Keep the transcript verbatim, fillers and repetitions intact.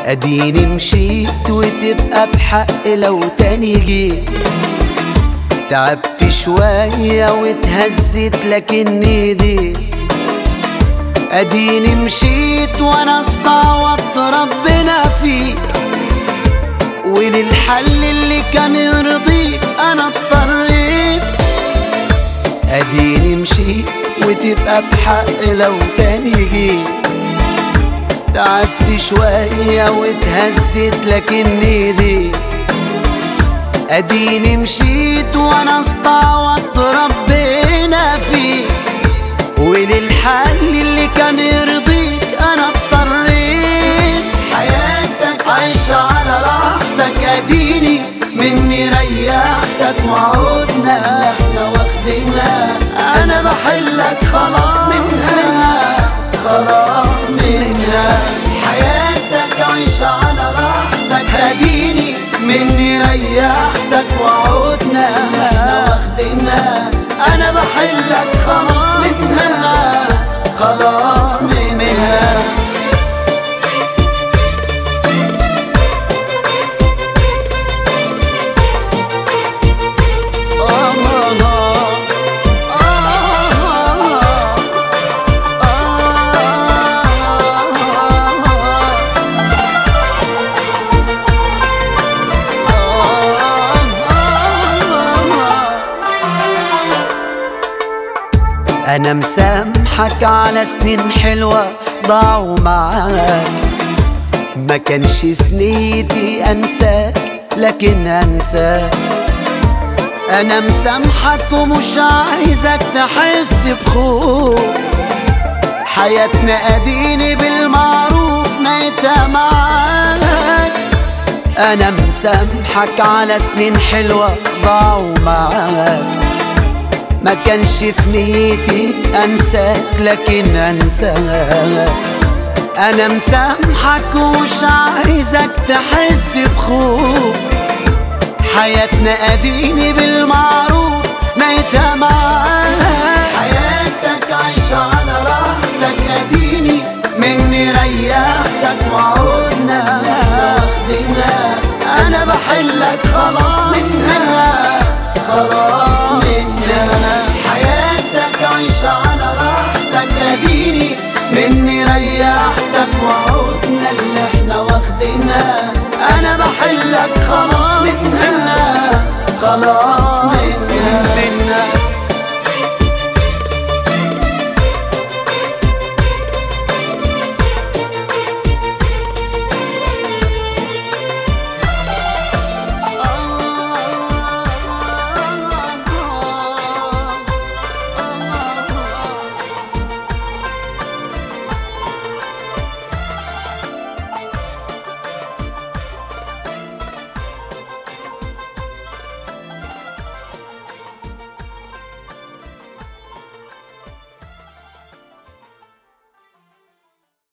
اديني مشيت وتبقى بحق لو تاني جيت. تعبت شوية واتهزت لكني دي. اديني مشيت وانا استعوضت ربنا فيه، وللحل اللي كان يرضيك انا اضطريت. اديني مشيت وتبقى بحق لو تاني جيت. تعبت شوية واتهزت لكني دي. اديني مشيت وانا استعوضت ربنا فيك، وللحل اللي كان يرضيك انا اضطريت. حياتك عايشة على راحتك، اديني مني ريحتك وعودنا احنا واخدينها. انا بحلك خلاص منها، خلاص منها. حياتك عايشة على راحتك، اديني مني ريحتك وعودنا احنا واخدينها. انا بحلك خلاص منها، خلاص منها. أنا مسامحك على سنين حلوة ضاعوا معاك. ما كانش في نيتي أنساك لكن أنساك. أنا مسامحك ومش عايزك تحس بخوف. حياتنا أديني بالمعروف نايتها معاك. أنا مسامحك على سنين حلوة ضاعوا معاك. ما كانش في نيتي انساك لكن انساك. انا مسامحك ومش عايزك تحس بخوف. حياتنا اديني بالمعروف نايتها معاك. حياتك عايشة على راحتك، اديني مني ريحتك وعودنا واخدينها. انا بحلك خلاص منها، خلاص منها. حياتك عايشة على راحتك، اديني مني ريحتك وعودنا اللي احنا واخدينها. انا بحلك خلاص منها، خلاص